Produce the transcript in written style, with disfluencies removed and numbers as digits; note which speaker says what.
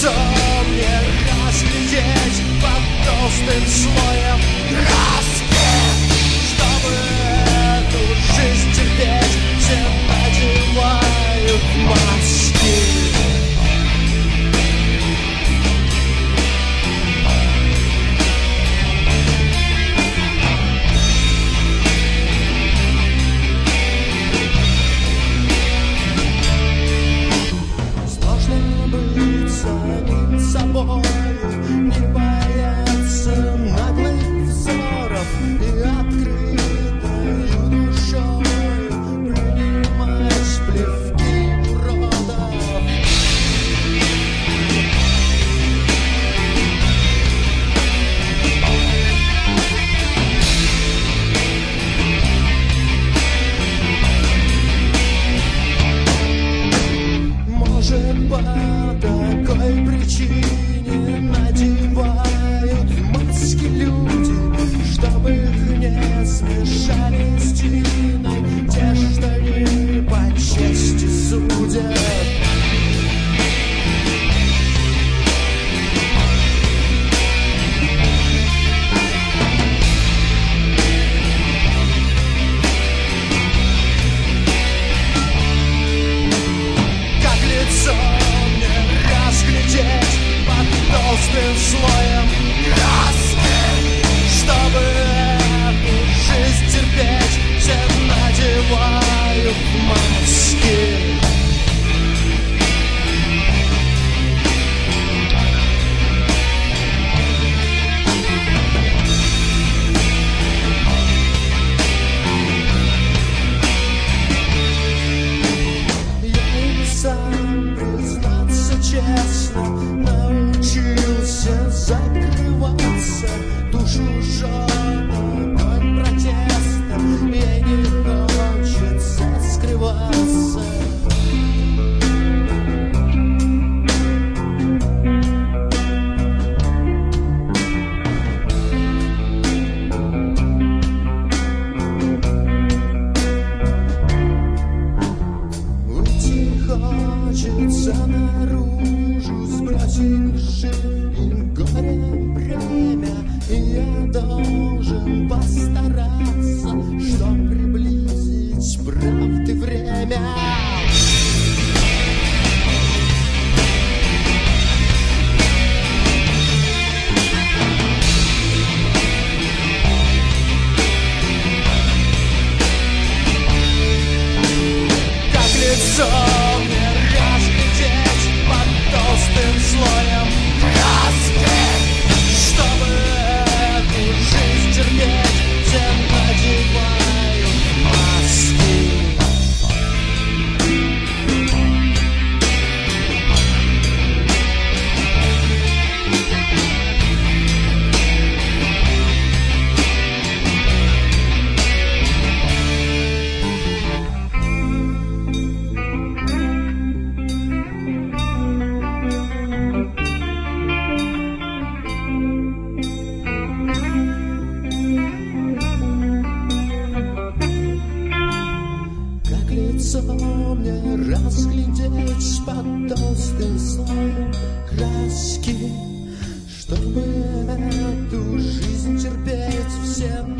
Speaker 1: лицо мне разглядеть под толстым слоем краски, чтобы эту жизнь терпеть, все надевают маски. Самим собою, не бояться наглых взоров и открытою душой принимать плевки уродов. Может, по такой причине надевают маски люди, чтобы их не смешали с тиной те, что не по чести судят. Как лицо мне разглядеть под толстым слоем краски, чтобы эту жизнь терпеть, все надевают маски. Я и сам, признаться честно, научился закрываться, душу жжет огонь протеста, ей не хочется скрываться. Уйти хочется наружу, сбросить жизнь горе бремя, и я должен постараться, чтоб приблизить правды время. Как лицо мне разглядеть под толстым слоем краски, чтобы эту жизнь терпеть, все надевают маски. Как лицо мне разглядеть под толстым слоем краски, чтобы эту жизнь терпеть, все